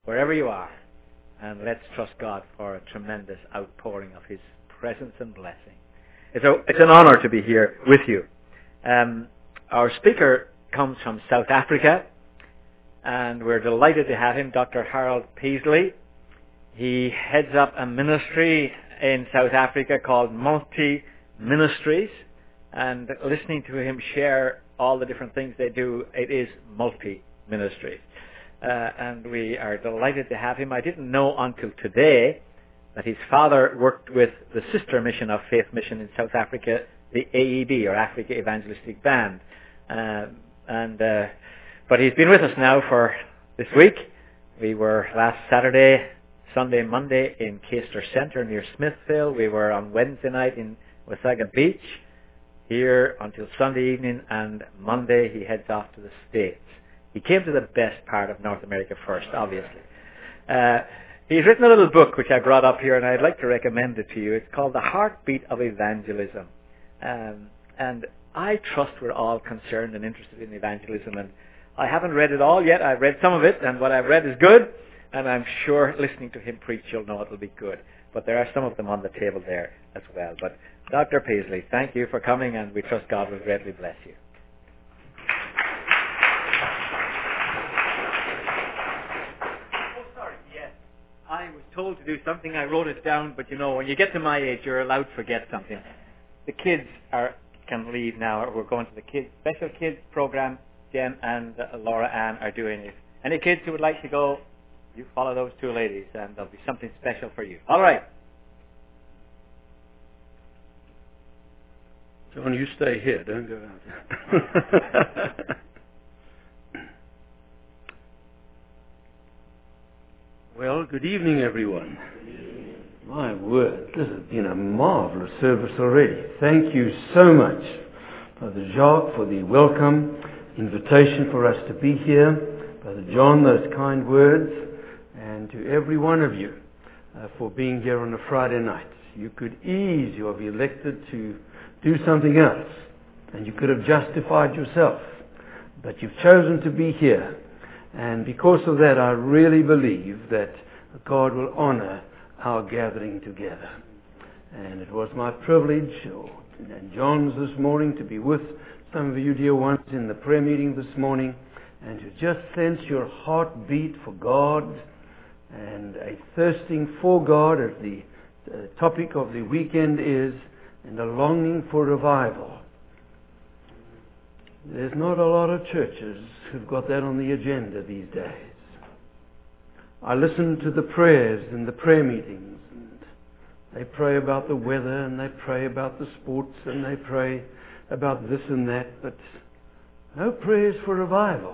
wherever you are, and let's trust God for a tremendous outpouring of His presence and blessing. It's an honor to be here with you. Our speaker comes from South Africa, and we're delighted to have him, Dr. Harold Peasley. He heads up a ministry in South Africa called Multi Ministries, and listening to him share all the different things they do, it is Multi Ministries. And we are delighted to have him. I didn't know until today that his father worked with the sister mission of Faith Mission in South Africa, the AEB, or Africa Evangelistic Band. But he's been with us now for this week. We were last Saturday, Sunday, Monday in Caister Centre near Smithville. We were on Wednesday night in Wasaga Beach, here until Sunday evening, and Monday he heads off to the States. He came to the best part of North America first, obviously. He's written a little book which I brought up here, and I'd like to recommend it to you. It's called The Heartbeat of Evangelism. And I trust we're all concerned and interested in evangelism, and I haven't read it all yet. I've read some of it, and what I've read is good, and I'm sure listening to him preach you'll know it'll be good. But there are some of them on the table there as well. But Dr. Peasley, thank you for coming, and we trust God will greatly bless you. I was told to do something, I wrote it down, but you know, when you get to my age, you're allowed to forget something. The kids can leave now. We're going to the special kids program. Jen and Laura Ann are doing it. Any kids who would like to go, you follow those two ladies, and there'll be something special for you. All right. John, you stay here. Don't go out. Well, good evening, everyone. My word, this has been a marvelous service already. Thank you so much, Brother Jacques, for the welcome invitation for us to be here. Brother John, those kind words, and to every one of you for being here on a Friday night. You could easily have elected to do something else, and you could have justified yourself, but you've chosen to be here. And because of that, I really believe that God will honor our gathering together. And it was my privilege, and John's this morning, to be with some of you dear ones in the prayer meeting this morning, and to just sense your heartbeat for God and a thirsting for God, as the topic of the weekend is, and a longing for revival. There's not a lot of churches who've got that on the agenda these days. I listen to the prayers in the prayer meetings, and they pray about the weather, and they pray about the sports, and they pray about this and that, but no prayers for revival.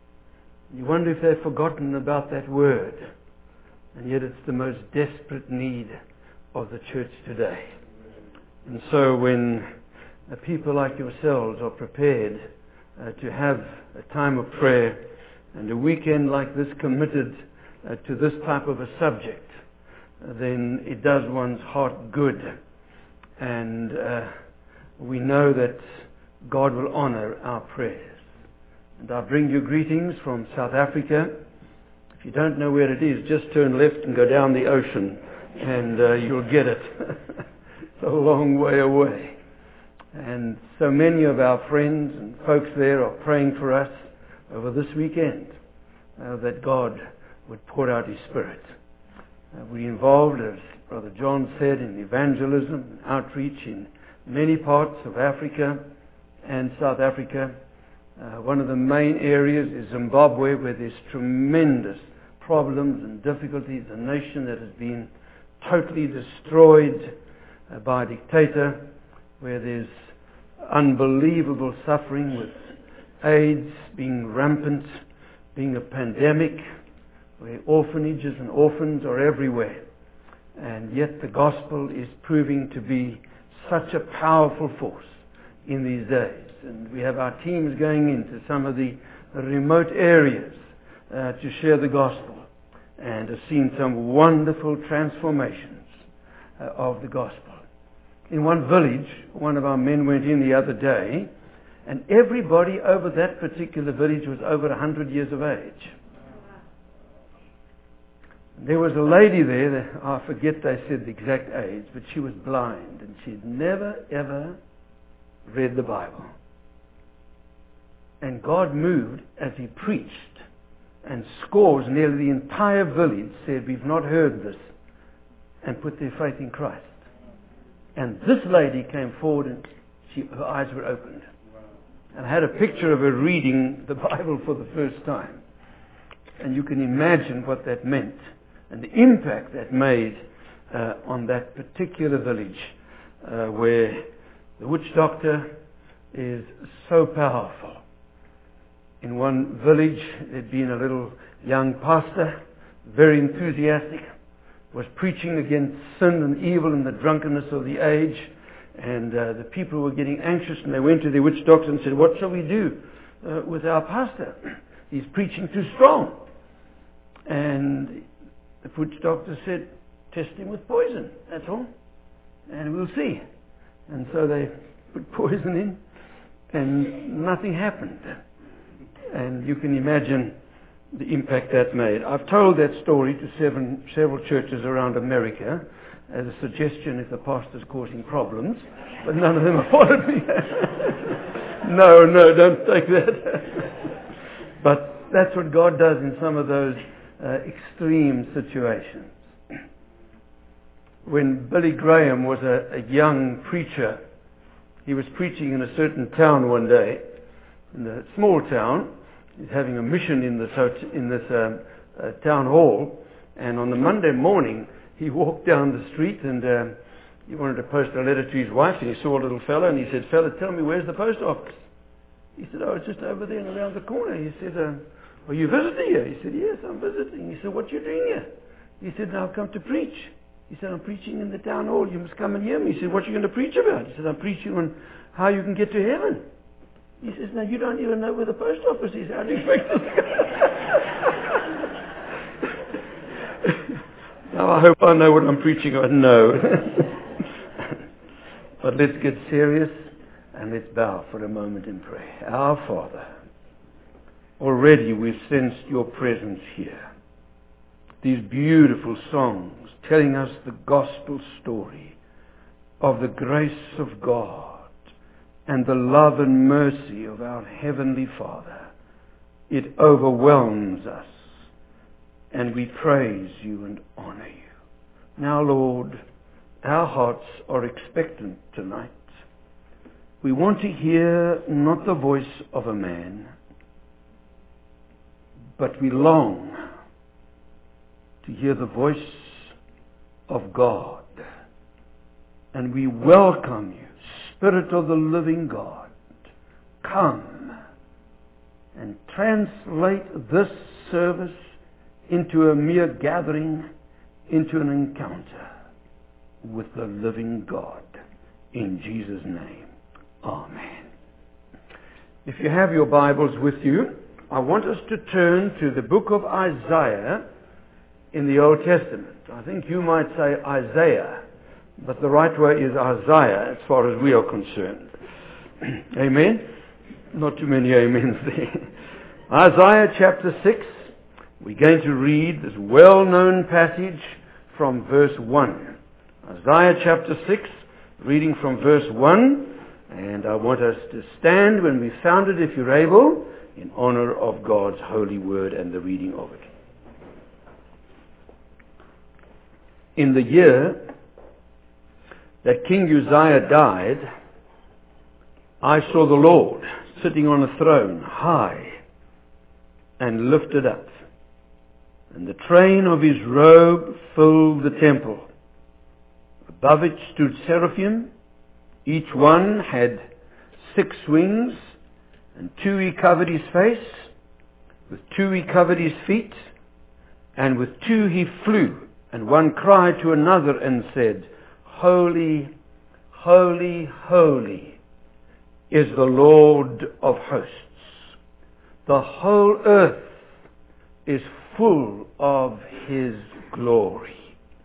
You wonder if they've forgotten about that word, and yet it's the most desperate need of the church today. And so when people like yourselves are prepared to have a time of prayer and a weekend like this committed to this type of a subject, then it does one's heart good. And we know that God will honor our prayers. And I bring you greetings from South Africa. If you don't know where it is, just turn left and go down the ocean, and you'll get it. It's a long way away. And so many of our friends and folks there are praying for us over this weekend that God would pour out His Spirit. We're involved, as Brother John said, in evangelism and outreach in many parts of Africa and South Africa. One of the main areas is Zimbabwe, where there's tremendous problems and difficulties, a nation that has been totally destroyed by a dictator, where there's unbelievable suffering, with AIDS being rampant, being a pandemic, where orphanages and orphans are everywhere. And yet the gospel is proving to be such a powerful force in these days. And we have our teams going into some of the remote areas to share the gospel, and have seen some wonderful transformations of the gospel. In one village, one of our men went in the other day, and everybody over that particular village was over 100 years of age. There was a lady there, that, I forget they said the exact age, but she was blind and she'd never ever read the Bible. And God moved as he preached, and scores, nearly the entire village said, we've not heard this, and put their faith in Christ. And this lady came forward and her eyes were opened. And I had a picture of her reading the Bible for the first time. And you can imagine what that meant and the impact that made on that particular village where the witch doctor is so powerful. In one village, there'd been a little young pastor, very enthusiastic, was preaching against sin and evil and the drunkenness of the age. And the people were getting anxious, and they went to the witch doctor and said, what shall we do with our pastor? He's preaching too strong. And the witch doctor said, test him with poison, that's all. And we'll see. And so they put poison in, and nothing happened. And you can imagine the impact that made. I've told that story to several churches around America as a suggestion if the pastor's causing problems, but none of them have followed me. No, don't take that. But that's what God does in some of those extreme situations. When Billy Graham was a young preacher, he was preaching in a certain town one day, in a small town. He's having a mission in this town hall, and on the Monday morning he walked down the street and he wanted to post a letter to his wife, and he saw a little fellow and he said, "Fella, tell me, where's the post office?" He said, "Oh, it's just over there and around the corner." He said, "Are you visiting here?" He said, "Yes, I'm visiting." He said, "What are you doing here?" He said, "No, I've come to preach." He said, "I'm preaching in the town hall. You must come and hear me." He said, "What are you going to preach about?" He said, "I'm preaching on how you can get to heaven." He says, "No, you don't even know where the post office is. How do you expect it to go?" Now I hope I know what I'm preaching on. No. But let's get serious and let's bow for a moment in prayer. Our Father, already we've sensed your presence here. These beautiful songs telling us the gospel story of the grace of God and the love and mercy of our Heavenly Father. It overwhelms us, and we praise you and honor you. Now, Lord, our hearts are expectant tonight. We want to hear not the voice of a man, but we long to hear the voice of God. And we welcome you, Spirit of the living God. Come and translate this service into a mere gathering, into an encounter with the living God. In Jesus' name, amen. If you have your Bibles with you, I want us to turn to the book of Isaiah in the Old Testament. I think you might say Isaiah, but the right way is Isaiah as far as we are concerned. Amen? Not too many amens there. Isaiah chapter 6. We're going to read this well-known passage from verse 1. Isaiah chapter 6, reading from verse 1. And I want us to stand when we found it, if you're able, in honor of God's holy word and the reading of it. In the year that King Uzziah died, I saw the Lord sitting on a throne, high and lifted up, and the train of his robe filled the temple. Above it stood seraphim. Each one had 6 wings, and 2 he covered his face, with 2 he covered his feet, and with 2 he flew. And one cried to another and said, "Holy, holy, holy is the Lord of hosts. The whole earth is full of his glory."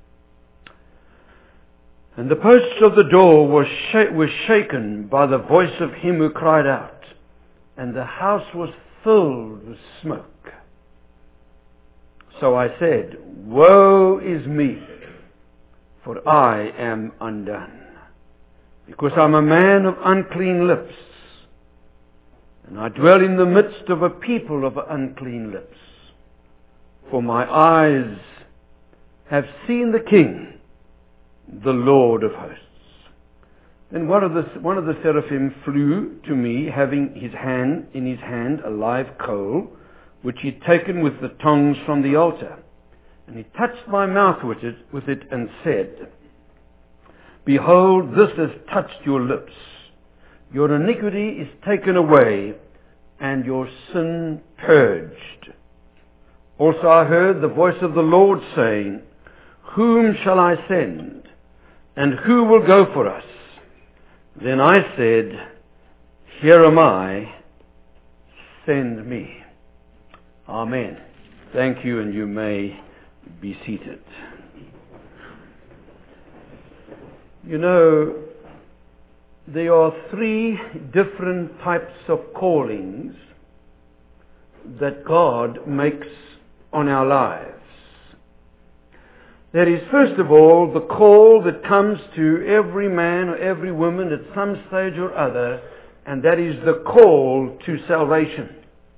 And the posts of the door were shaken by the voice of him who cried out, and the house was filled with smoke. So I said, woe is me, for I am undone, because I'm a man of unclean lips, and I dwell in the midst of a people of unclean lips. For my eyes have seen the King, the Lord of hosts. Then one of the seraphim flew to me, having in his hand a live coal, which he'd taken with the tongs from the altar. And he touched my mouth with it and said, Behold, this has touched your lips. Your iniquity is taken away, and your sin purged. Also I heard the voice of the Lord saying, Whom shall I send? And who will go for us? Then I said, Here am I, send me. Amen. Thank you, and you may be seated. You know, there are 3 different types of callings that God makes on our lives. There is, first of all, the call that comes to every man or every woman at some stage or other, and that is the call to salvation.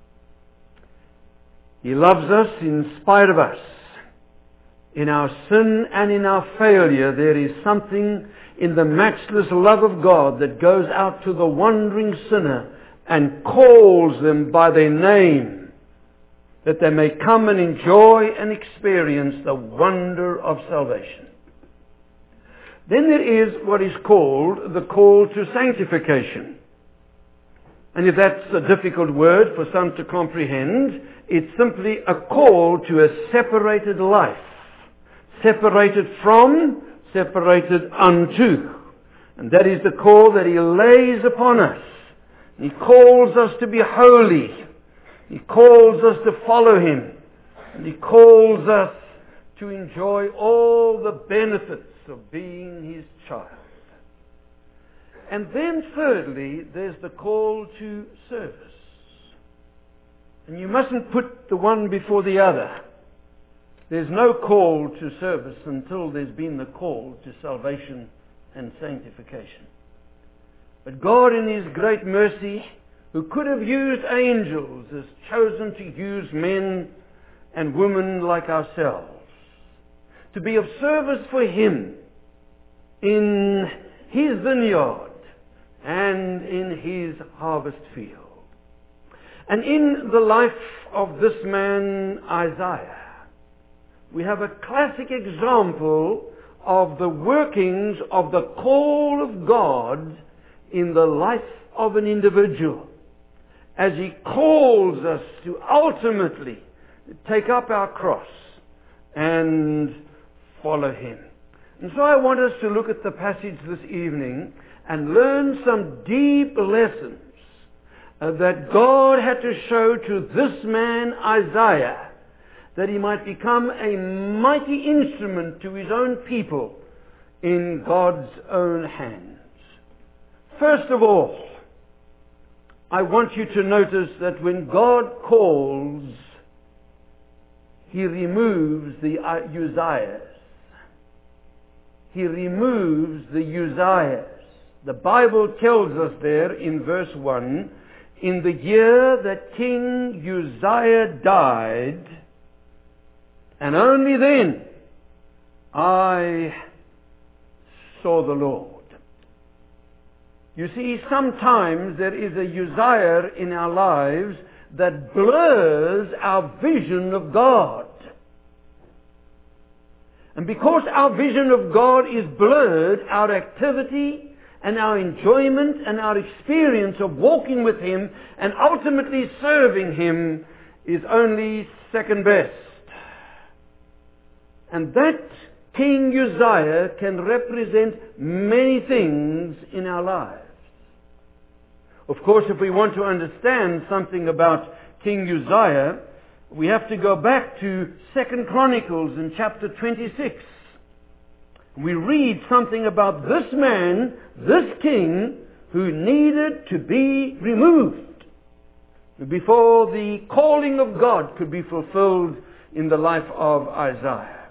He loves us in spite of us. In our sin and in our failure, there is something in the matchless love of God that goes out to the wandering sinner and calls them by their name, that they may come and enjoy and experience the wonder of salvation. Then there is what is called the call to sanctification. And if that's a difficult word for some to comprehend, it's simply a call to a separated life. Separated from, separated unto. And that is the call that He lays upon us. He calls us to be holy. He calls us to follow Him. And He calls us to enjoy all the benefits of being His child. And then thirdly, there's the call to service. And you mustn't put the one before the other. There's no call to service until there's been the call to salvation and sanctification. But God in His great mercy, who could have used angels, has chosen to use men and women like ourselves to be of service for Him in His vineyard and in His harvest field. And in the life of this man, Isaiah, we have a classic example of the workings of the call of God in the life of an individual, as He calls us to ultimately take up our cross and follow Him. And so I want us to look at the passage this evening and learn some deep lessons that God had to show to this man Isaiah, that he might become a mighty instrument to his own people in God's own hands. First of all, I want you to notice that when God calls, He removes the Uzziahs. He removes the Uzziahs. The Bible tells us there in verse 1, in the year that King Uzziah died, and only then I saw the Lord. You see, sometimes there is a Uzziah in our lives that blurs our vision of God. And because our vision of God is blurred, our activity and our enjoyment and our experience of walking with Him and ultimately serving Him is only second best. And that King Uzziah can represent many things in our lives. Of course, if we want to understand something about King Uzziah, we have to go back to 2 Chronicles in chapter 26. We read something about this man, this king, who needed to be removed before the calling of God could be fulfilled in the life of Isaiah.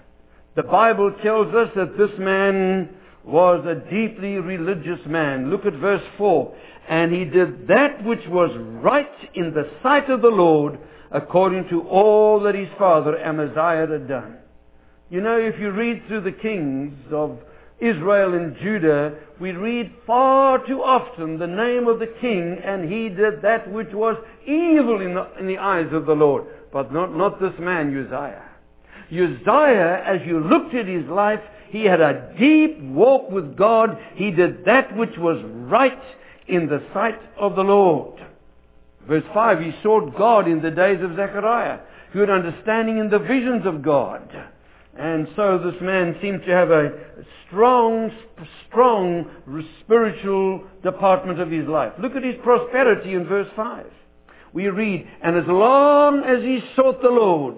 The Bible tells us that this man was a deeply religious man. Look at verse 4. And he did that which was right in the sight of the Lord, according to all that his father Amaziah had done. You know, if you read through the kings of Israel and Judah, we read far too often the name of the king, and he did that which was evil in the eyes of the Lord. But not this man, Uzziah. Uzziah, as you looked at his life, he had a deep walk with God. He did that which was right in the sight of the Lord. Verse 5, he sought God in the days of Zechariah. He had understanding in the visions of God. And so this man seemed to have a strong spiritual department of his life. Look at his prosperity in verse 5. We read, and as long as he sought the Lord,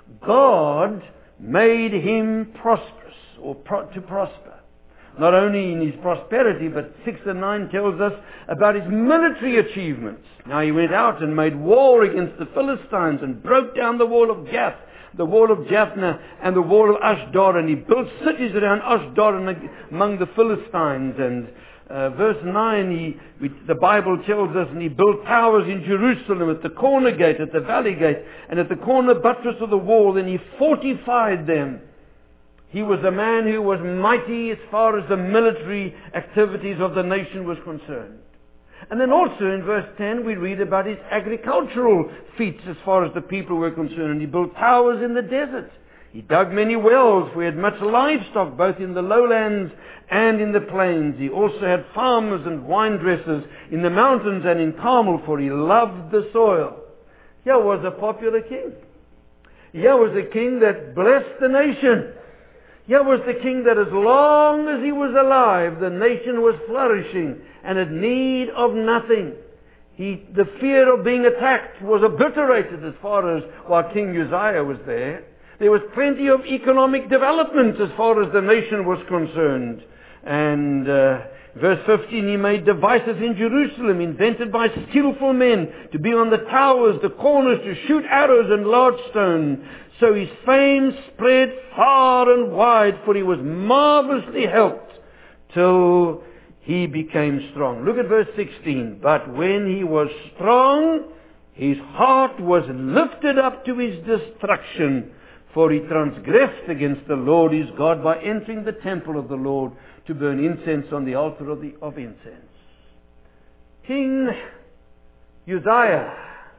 God made him prosperous, or to prosper. Not only in his prosperity, but 6 and 9 tells us about his military achievements. Now he went out and made war against the Philistines and broke down the wall of Gath, the wall of Japhna, and the wall of Ashdod, and he built cities around Ashdod and among the Philistines. And verse 9, the Bible tells us, and he built towers in Jerusalem at the corner gate, at the valley gate, and at the corner buttress of the wall, and he fortified them. He was a man who was mighty as far as the military activities of the nation was concerned. And then also in verse 10 we read about his agricultural feats as far as the people were concerned. He built towers in the desert. He dug many wells, for he had much livestock both in the lowlands and in the plains. He also had farmers and wine dressers in the mountains and in Carmel, for he loved the soil. Here was a popular king. Here was a king that blessed the nation. Here was the king that as long as he was alive, the nation was flourishing and had need of nothing. The fear of being attacked was obliterated as far as while King Uzziah was there. There was plenty of economic development as far as the nation was concerned. And verse 15, he made devices in Jerusalem invented by skillful men to be on the towers, the corners, to shoot arrows and large stone. So his fame spread far and wide, for he was marvelously helped till he became strong. Look at verse 16. But when he was strong, his heart was lifted up to his destruction, for he transgressed against the Lord his God by entering the temple of the Lord to burn incense on the altar of incense. King Uzziah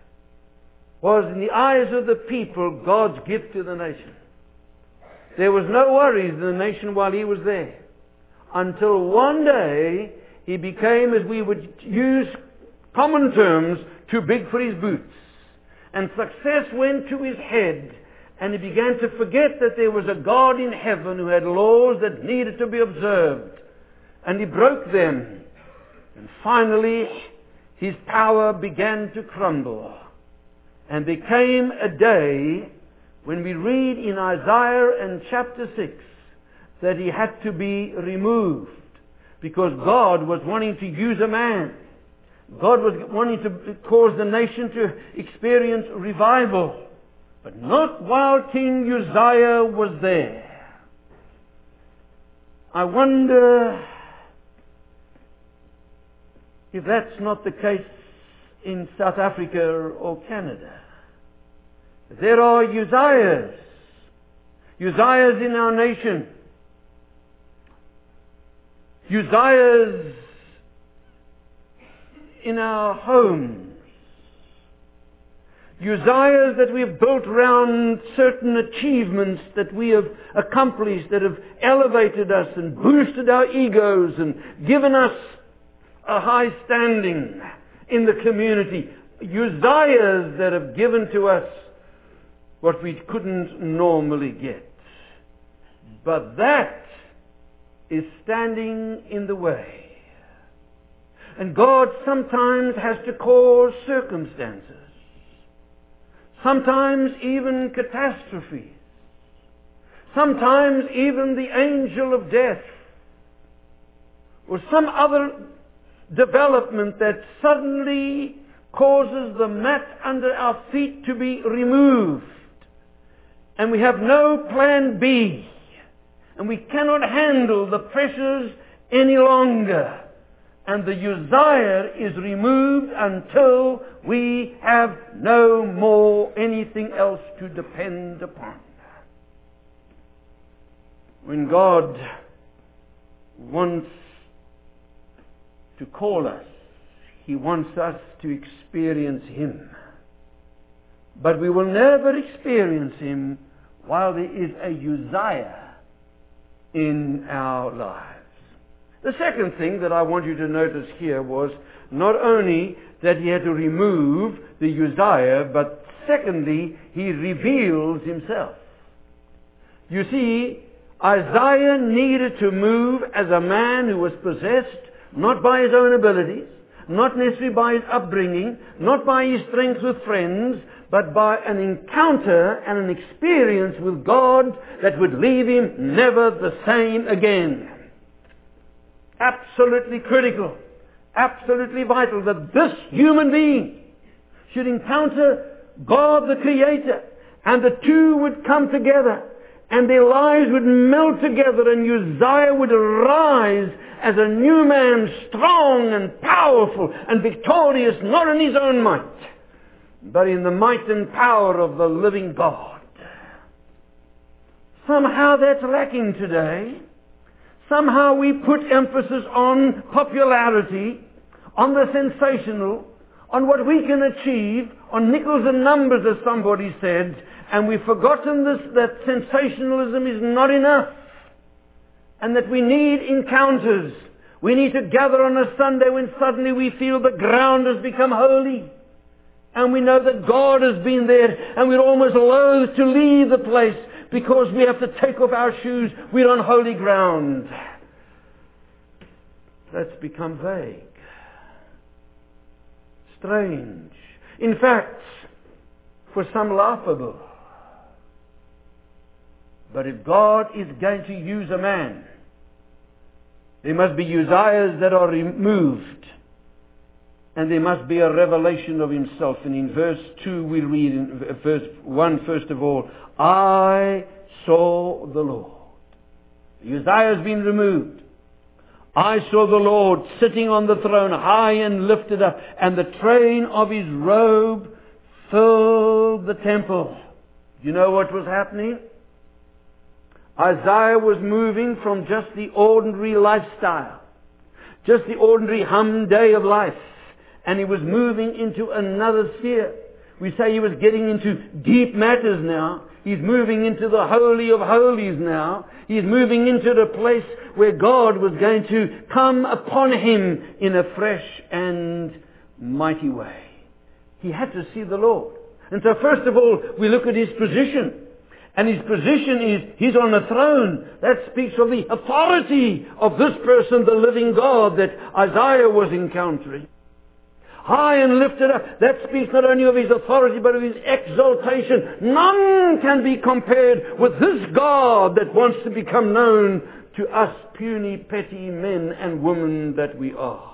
was, in the eyes of the people, God's gift to the nation. There was no worries in the nation while he was there. Until one day, he became, as we would use common terms, too big for his boots. And success went to his head, and he began to forget that there was a God in heaven who had laws that needed to be observed. And he broke them. And finally, his power began to crumble. And there came a day when we read in Isaiah and chapter 6 that he had to be removed because God was wanting to use a man. God was wanting to cause the nation to experience revival. But not while King Uzziah was there. I wonder if that's not the case in South Africa or Canada. There are Uzziahs in our nation. Uzziahs in our homes. Uzziahs that we have built around certain achievements that we have accomplished, that have elevated us and boosted our egos and given us a high standing in the community. Uzziahs that have given to us what we couldn't normally get. But that is standing in the way. And God sometimes has to cause circumstances, sometimes even catastrophes, sometimes even the angel of death, or some other development that suddenly causes the mat under our feet to be removed. And we have no plan B. and we cannot handle the pressures any longer. And the Uzziah is removed until we have no more anything else to depend upon. When God wants to call us, He wants us to experience Him. But we will never experience Him while there is a Uzziah in our lives. The second thing that I want you to notice here was not only that He had to remove the Uzziah, but secondly, He reveals Himself. You see, Isaiah needed to move as a man who was possessed not by his own abilities, not necessarily by his upbringing, not by his strength with friends, but by an encounter and an experience with God that would leave him never the same again. Absolutely critical, absolutely vital that this human being should encounter God the Creator, and the two would come together and their lives would melt together, and Uzziah would arise as a new man, strong and powerful and victorious, not in his own might, but in the might and power of the living God. Somehow that's lacking today. Somehow we put emphasis on popularity, on the sensational, on what we can achieve, on nickels and numbers, as somebody said, and we've forgotten that sensationalism is not enough, and that we need encounters. We need to gather on a Sunday when suddenly we feel the ground has become holy, and we know that God has been there, and we're almost loath to leave the place because we have to take off our shoes. We're on holy ground. That's become vague, strange, in fact, for some laughable. But if God is going to use a man, there must be Uzziahs that are removed, and there must be a revelation of Himself. And in verse 2 we read, in verse 1 first of all, I saw the Lord. Uzziah has been removed. I saw the Lord sitting on the throne, high and lifted up, and the train of His robe filled the temple. Do you know what was happening? Isaiah was moving from just the ordinary lifestyle, just the ordinary day of life, and he was moving into another sphere. We say he was getting into deep matters now. He's moving into the Holy of Holies now. He's moving into the place where God was going to come upon him in a fresh and mighty way. He had to see the Lord. And so first of all, we look at his position. And his position is, he's on a throne. That speaks of the authority of this person, the living God, that Isaiah was encountering. High and lifted up. That speaks not only of his authority, but of his exaltation. None can be compared with this God that wants to become known to us puny, petty men and women that we are.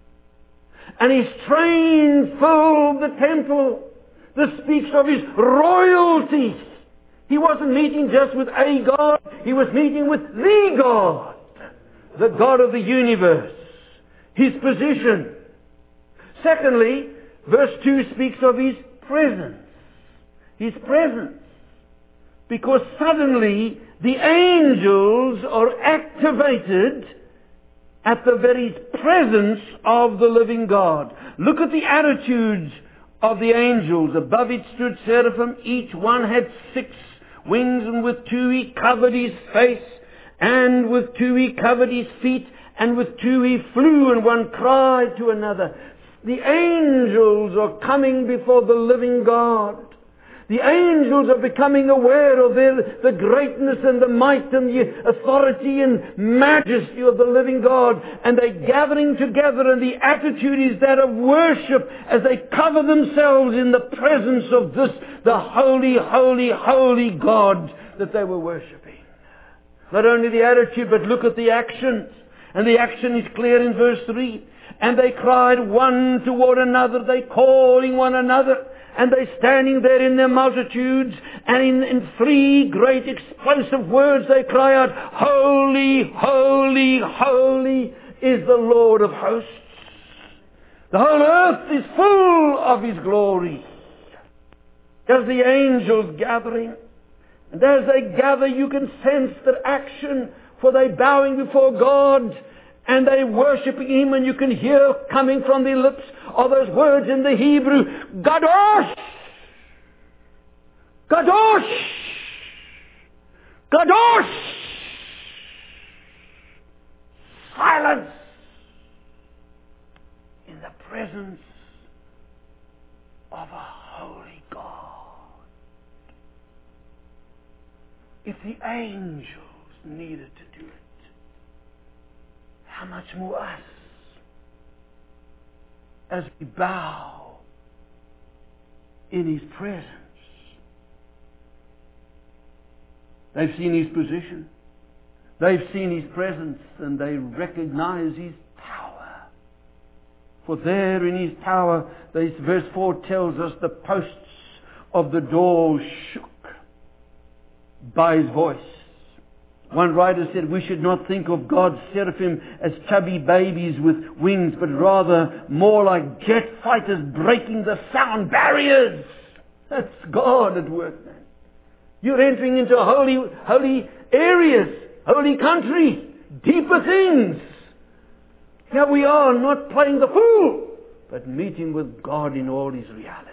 And his train filled the temple. This speaks of his royalty. He wasn't meeting just with a God. He was meeting with the God. The God of the universe. His position. Secondly, verse 2 speaks of his presence. His presence. Because suddenly the angels are activated at the very presence of the living God. Look at the attitudes of the angels. Above it stood seraphim. Each one had 6 wings, and with 2 he covered his face, and with 2 he covered his feet, and with 2 he flew, and one cried to another. The angels are coming before the living God. The angels are becoming aware of the greatness and the might and the authority and majesty of the living God. And they're gathering together, and the attitude is that of worship as they cover themselves in the presence of this, the holy, holy, holy God that they were worshipping. Not only the attitude, but look at the action. And the action is clear in verse 3. And they cried one toward another, they calling one another. And they're standing there in their multitudes, and in three great explosive words they cry out, "Holy, holy, holy is the Lord of hosts. The whole earth is full of His glory." There's the angels gathering. And as they gather, you can sense their action, for they're bowing before God, and they're worshipping Him, and you can hear coming from their lips all those words in the Hebrew, Kadosh! Kadosh! Kadosh! Silence in the presence of a holy God. If the angels needed to do it, how much more us, as we bow in His presence. They've seen His position, they've seen His presence, and they recognize His power. For there in His power, verse 4 tells us, the posts of the door shook by His voice. One writer said, we should not think of God's seraphim as chubby babies with wings, but rather more like jet fighters breaking the sound barriers. That's God at work, man. You're entering into holy areas, holy country, deeper things. Here we are, not playing the fool, but meeting with God in all His reality.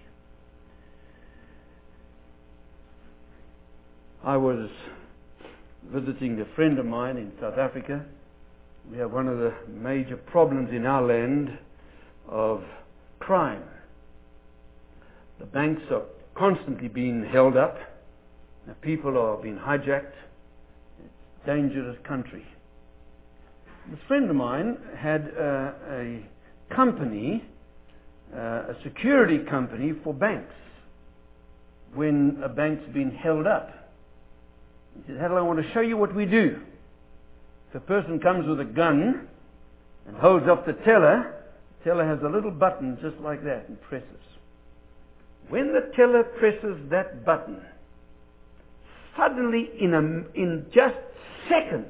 I was visiting a friend of mine in South Africa. We have one of the major problems in our land of crime. The banks are constantly being held up. The people are being hijacked. It's a dangerous country. This friend of mine had a company, a security company for banks. When a bank's been held up, he said, Harold, I want to show you what we do. If a person comes with a gun and holds up the teller has a little button just like that and presses. When the teller presses that button, suddenly in just seconds,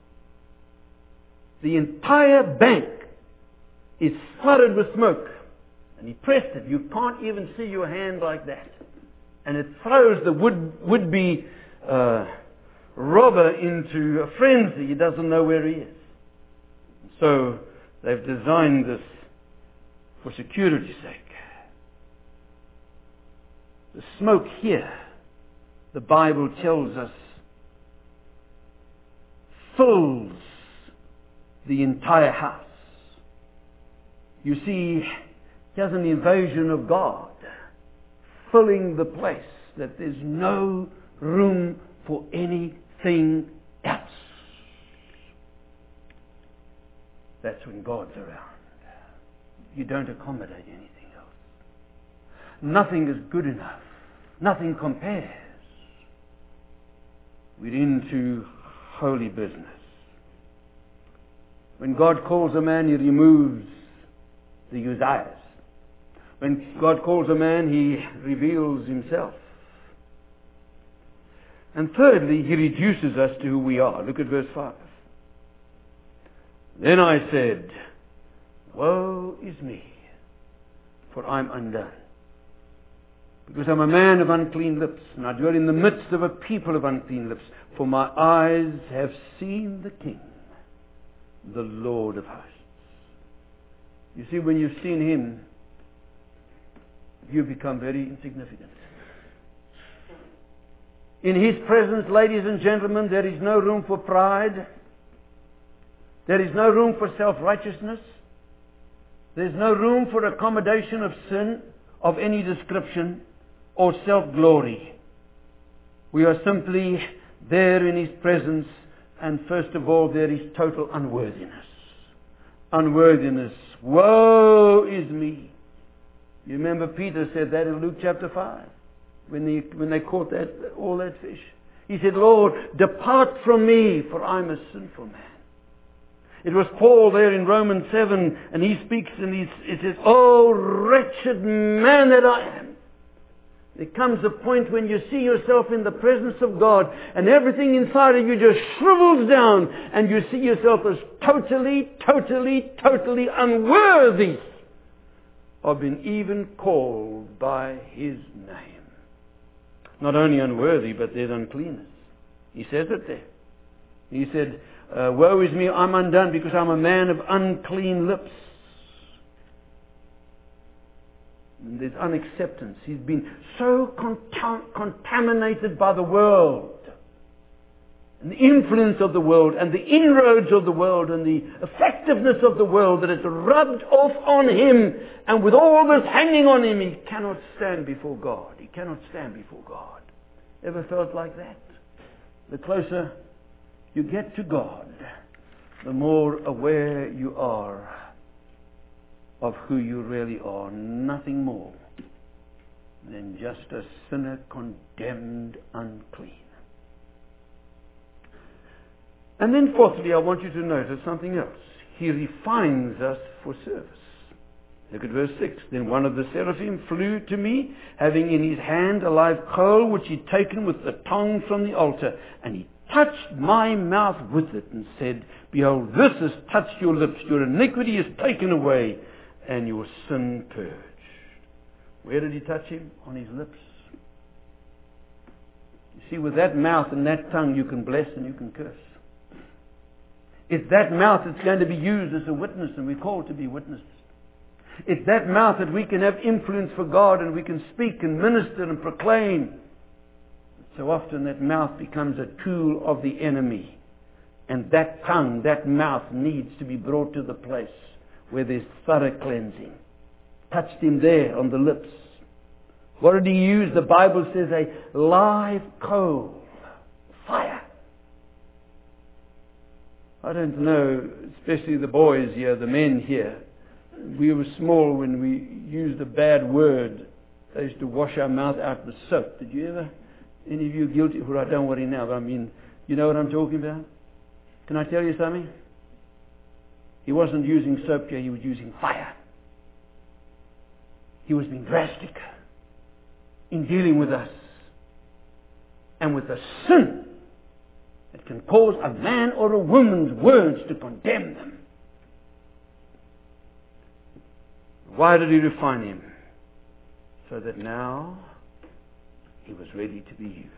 the entire bank is flooded with smoke. And he pressed it. You can't even see your hand like that. And it throws the would-be robber into a frenzy. He doesn't know where he is. So they've designed this for security's sake. The smoke here, the Bible tells us, fills the entire house. You see, here's an invasion of God filling the place, that there's no room for anything else. That's when God's around. You don't accommodate anything else. Nothing is good enough. Nothing compares. We're into holy business. When God calls a man, He removes the Uzziahs. When God calls a man, He reveals Himself. And thirdly, He reduces us to who we are. Look at verse 5. Then I said, woe is me, for I'm undone. Because I'm a man of unclean lips, and I dwell in the midst of a people of unclean lips. For my eyes have seen the King, the Lord of hosts. You see, when you've seen Him, you become very insignificant. In His presence, ladies and gentlemen, there is no room for pride. There is no room for self-righteousness. There's no room for accommodation of sin of any description or self-glory. We are simply there in His presence, and first of all, there is total unworthiness. Unworthiness. Woe is me. You remember Peter said that in Luke chapter 5. When they caught all that fish. He said, Lord, depart from me, for I'm a sinful man. It was Paul there in Romans 7, and he speaks and he says, oh, wretched man that I am. There comes a point when you see yourself in the presence of God and everything inside of you just shrivels down and you see yourself as totally unworthy of being even called by His name. Not only unworthy, but there's uncleanness. He says it there. He said, woe is me, I'm undone because I'm a man of unclean lips. And there's unacceptance. He's been so contaminated by the world and the influence of the world and the inroads of the world and the effectiveness of the world that it's rubbed off on him, and with all this hanging on him, he cannot stand before God. He cannot stand before God. Ever felt like that? The closer you get to God, the more aware you are of who you really are. Nothing more than just a sinner condemned unclean. And then fourthly, I want you to notice something else. He refines us for service. Look at verse 6. Then one of the seraphim flew to me, having in his hand a live coal which he'd taken with the tongs from the altar, and he touched my mouth with it and said, behold, this has touched your lips. Your iniquity is taken away and your sin purged. Where did he touch him? On his lips. You see, with that mouth and that tongue you can bless and you can curse. It's that mouth that's going to be used as a witness, and we're called to be witnesses. It's that mouth that we can have influence for God and we can speak and minister and proclaim. So often that mouth becomes a tool of the enemy. And that tongue, that mouth needs to be brought to the place where there's thorough cleansing. Touched him there on the lips. What did he use? The Bible says a live coal. Fire. I don't know, especially the boys here, the men here. We were small when we used a bad word. I used to wash our mouth out with soap. Did you ever? Any of you guilty? Well, I don't worry now, but I mean, you know what I'm talking about? Can I tell you something? He wasn't using soap here, he was using fire. He was being drastic in dealing with us. And with the sin that can cause a man or a woman's words to condemn them. Why did he refine him? So that now he was ready to be used.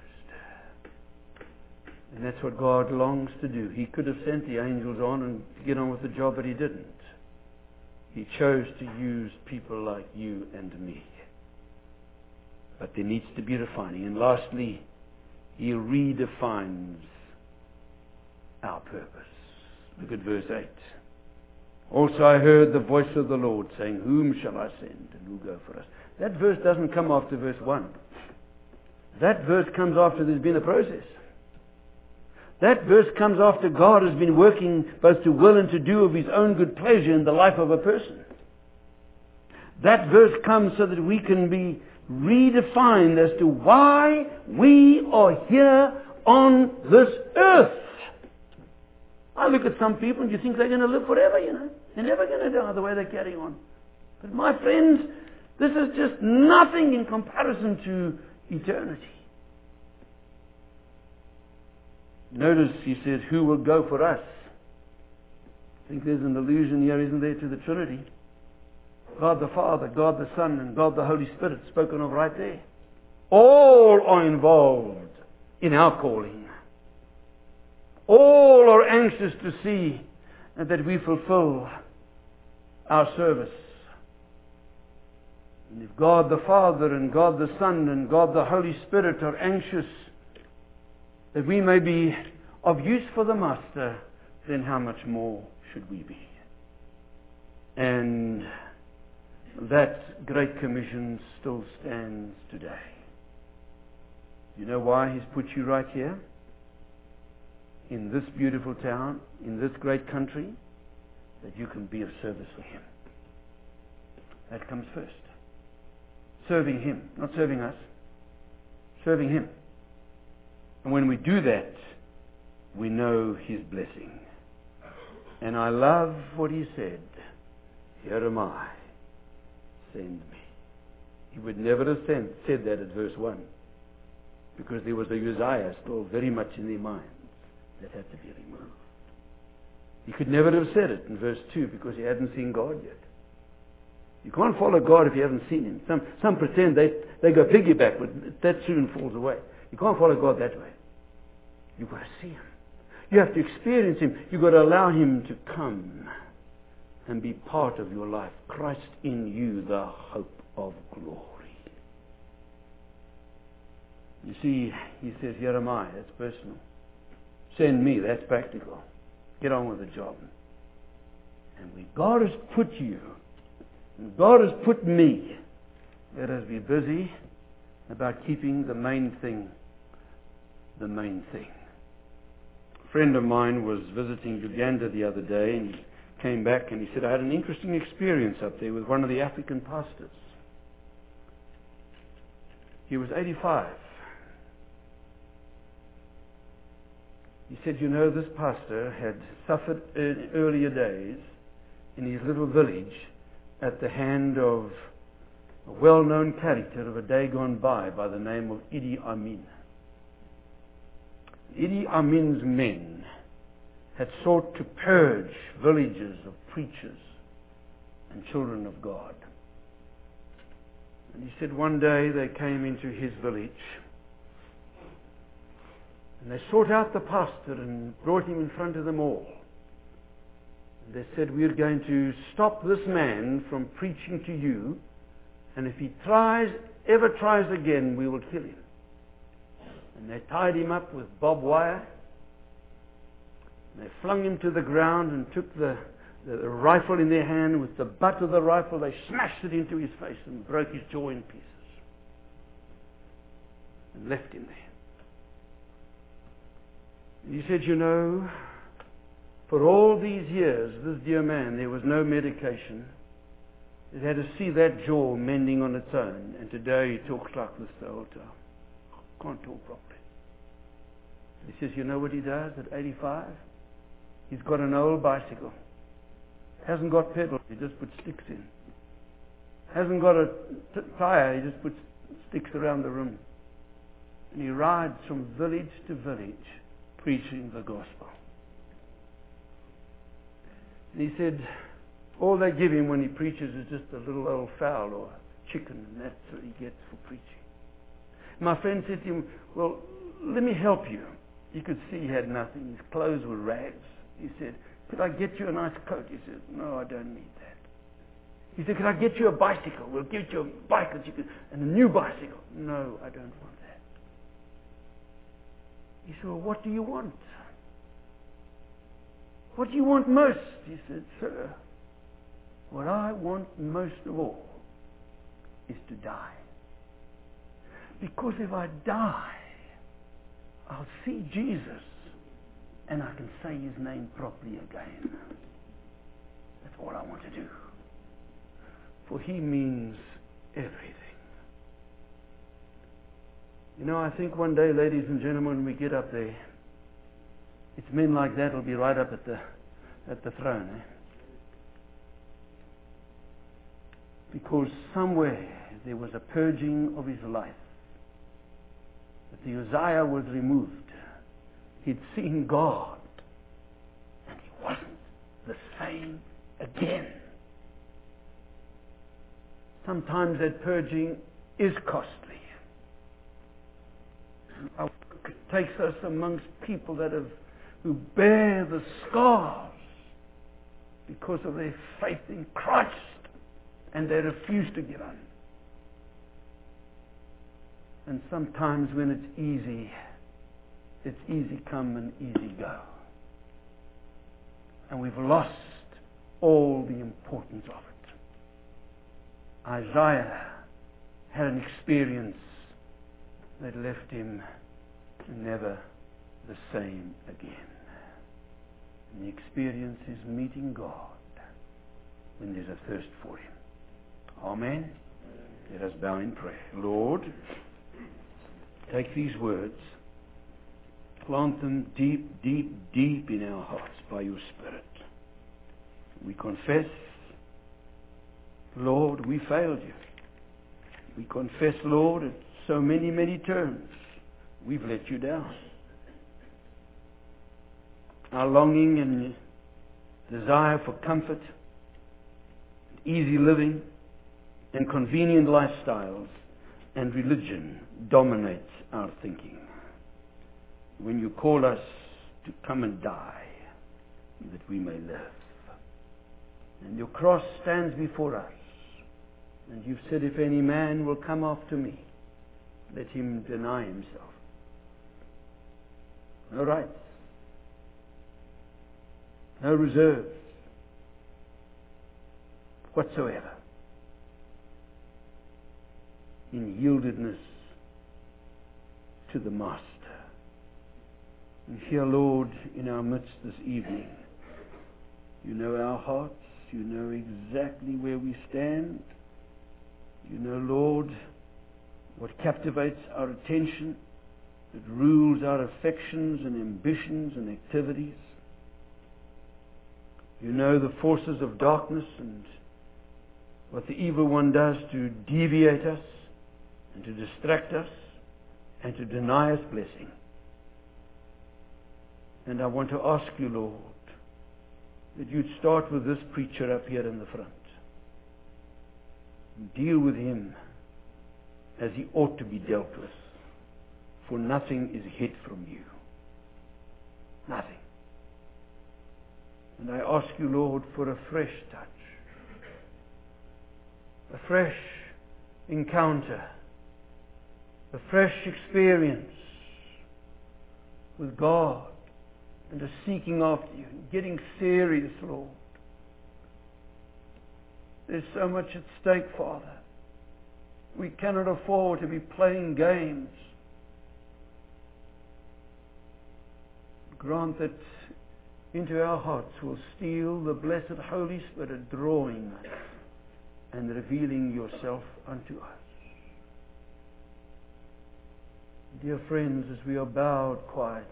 And that's what God longs to do. He could have sent the angels on and get on with the job, but he didn't. He chose to use people like you and me. But there needs to be refining. And lastly, he redefines our purpose. Look at verse 8. Also I heard the voice of the Lord saying, whom shall I send and who go for us? That verse doesn't come after verse 1. That verse comes after there's been a process. That verse comes after God has been working both to will and to do of His own good pleasure in the life of a person. That verse comes so that we can be redefined as to why we are here on this earth. I look at some people and you think they're going to live forever, you know. They're never going to die the way they carry on. But my friends, this is just nothing in comparison to eternity. Notice he says, who will go for us? I think there's an allusion here, isn't there, to the Trinity. God the Father, God the Son, and God the Holy Spirit spoken of right there. All are involved in our calling. All are anxious to see that we fulfill our service. And if God the Father and God the Son and God the Holy Spirit are anxious that we may be of use for the Master, then how much more should we be? And that Great Commission still stands today. You know why He's put you right here? In this beautiful town, in this great country, that you can be of service for Him. That comes first. Serving Him, not serving us. Serving Him. And when we do that, we know His blessing. And I love what He said. Here am I. Send me. he would never have said that at verse 1, because there was a Uzziah still very much in their minds that had to be removed. He could never have said it in verse 2 because he hadn't seen God yet. You can't follow God if you haven't seen Him. Some pretend they go piggyback, but that soon falls away. You can't follow God that way. You've got to see Him. You have to experience Him. You've got to allow Him to come and be part of your life. Christ in you, the hope of glory. You see, he says, Jeremiah, that's personal. Send me, that's practical. Get on with the job. And when God has put you, and God has put me, let us be busy about keeping the main thing the main thing. A friend of mine was visiting Uganda the other day, and he came back and he said, I had an interesting experience up there with one of the African pastors. He was 85. He said, you know, this pastor had suffered in earlier days in his little village at the hand of a well-known character of a day gone by the name of Idi Amin. Idi Amin's men had sought to purge villages of preachers and children of God. And he said one day they came into his village and they sought out the pastor and brought him in front of them all. And they said, we're going to stop this man from preaching to you, and if he ever tries again, we will kill him. And they tied him up with barbed wire. And they flung him to the ground and took the rifle in their hand. With the butt of the rifle, they smashed it into his face and broke his jaw in pieces. And left him there. And he said, you know, for all these years, this dear man, there was no medication. It had to see that jaw mending on its own. And today he talks like this the whole time. Can't talk properly. He says, you know what he does at 85? He's got an old bicycle. Hasn't got pedals, he just puts sticks in. Hasn't got a tire, he just puts sticks around the rim. And he rides from village to village preaching the gospel. And he said, all they give him when he preaches is just a little old fowl or a chicken, and that's what he gets for preaching. My friend said to him, well, let me help you. You could see he had nothing. His clothes were rags. He said, could I get you a nice coat? He said, no, I don't need that. He said, could I get you a bicycle? We'll give you a bike that you can, and a new bicycle. No, I don't want that. He said, well, what do you want? What do you want most? He said, sir, what I want most of all is to die. Because if I die, I'll see Jesus and I can say His name properly again. That's all I want to do. For He means everything. You know, I think one day, ladies and gentlemen, when we get up there, it's men like that will be right up at the throne. Because somewhere there was a purging of his life. That the Uzziah was removed. He'd seen God. And he wasn't the same again. Sometimes that purging is costly. It takes us amongst people who bear the scars because of their faith in Christ, and they refuse to give up. And sometimes when it's easy come and easy go. And we've lost all the importance of it. Isaiah had an experience that left him never the same again. And the experience is meeting God when there's a thirst for Him. Amen. Let us bow in prayer. Lord, take these words, plant them deep, deep, deep in our hearts by your Spirit. We confess, Lord, we failed you. We confess, Lord, at so many, many turns, we've let you down. Our longing and desire for comfort, easy living, and convenient lifestyles and religion dominates our thinking. When you call us to come and die, that we may live. And your cross stands before us. And you've said, if any man will come after me, let him deny himself. No rights. No reserves. Whatsoever. In yieldedness to the Master. And here, Lord, in our midst this evening, you know our hearts. You know exactly where we stand. You know, Lord, what captivates our attention, that rules our affections and ambitions and activities. You know the forces of darkness and what the evil one does to deviate us and to distract us and to deny us blessing. And I want to ask you, Lord, that you'd start with this preacher up here in the front. Deal with him as he ought to be dealt with. For nothing is hid from you. Nothing. And I ask you, Lord, for a fresh touch. A fresh encounter. A fresh experience with God. And a seeking after you. Getting serious, Lord. There's so much at stake, Father. We cannot afford to be playing games. Grant that into our hearts will steal the blessed Holy Spirit, drawing us and revealing yourself unto us. Dear friends, as we are bowed quietly,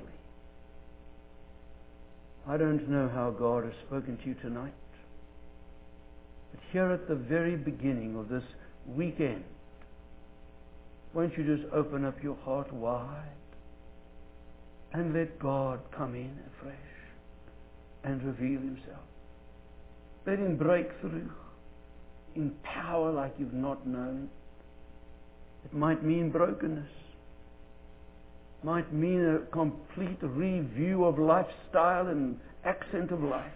I don't know how God has spoken to you tonight. But here at the very beginning of this weekend, won't you just open up your heart wide and let God come in afresh and reveal himself. Let him break through in power like you've not known. It might mean brokenness. Might mean a complete review of lifestyle and accent of life.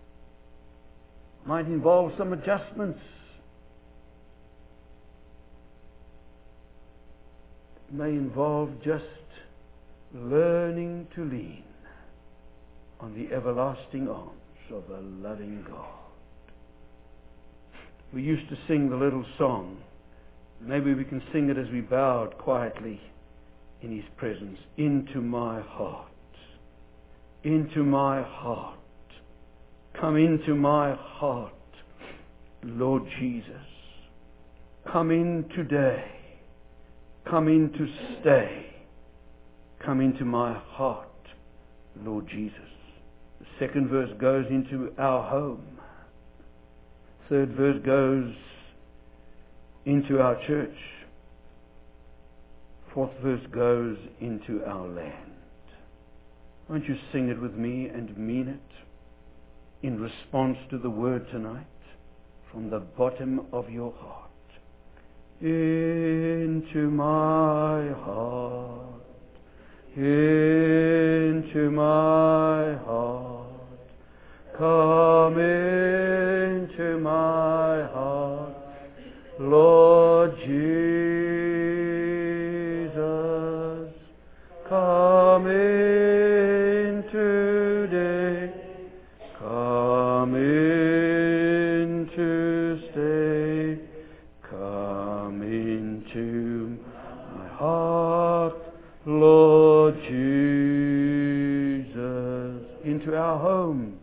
Might involve some adjustments. It may involve just learning to lean on the everlasting arms of a loving God. We used to sing the little song. Maybe we can sing it as we bowed quietly in his presence. Into my heart. Into my heart. Come into my heart, Lord Jesus. Come in today. Come in to stay. Come into my heart, Lord Jesus. The second verse goes into our home. Third verse goes into our church. Fourth verse goes into our land. Won't you sing it with me and mean it in response to the word tonight from the bottom of your heart? Into my heart, into my heart, come into my heart, Lord Jesus, come in today, come in to stay, come into my heart, Lord Jesus, into our home,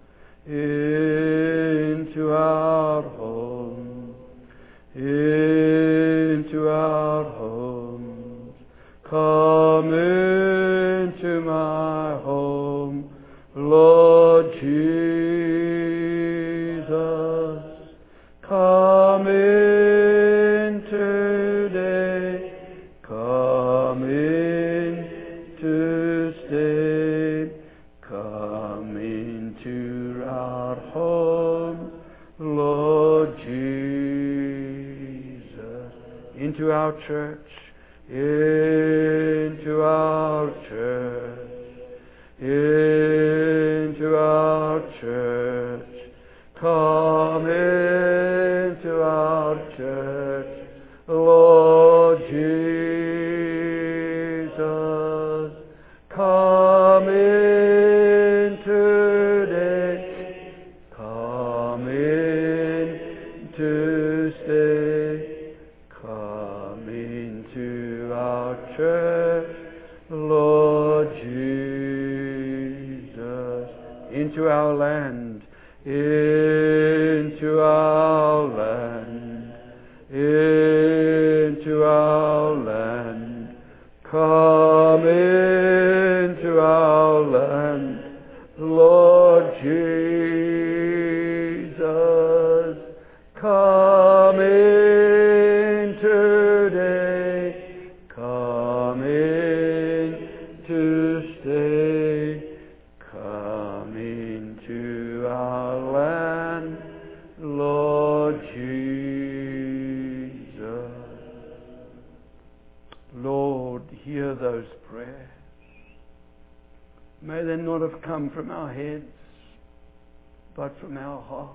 into our home, into our homes, come into my home, Lord Jesus, come in today. into our church, into our church, into our church. Come into our church, Lord Jesus. Come in today. Come in to stay. Come into our church, Lord Jesus. Into our land. Into our land, into our land, come into our land, Lord Jesus, come in today, come in to stay, come into our land, Lord Jesus. Lord, hear those prayers. May they not have come from our heads, but from our hearts.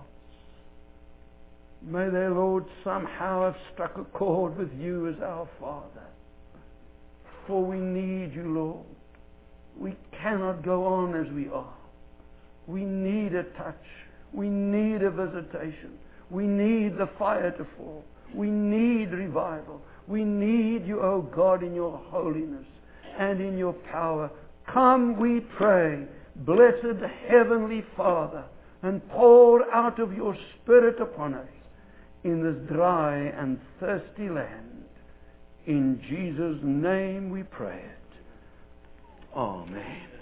May they, Lord, somehow have struck a chord with you as our Father. For we need you, Lord. We cannot go on as we are. We need a touch. We need a visitation. We need the fire to fall. We need revival. We need you, O God, in your holiness and in your power. Come, we pray, blessed Heavenly Father, and pour out of your Spirit upon us in this dry and thirsty land. In Jesus' name we pray it. Amen.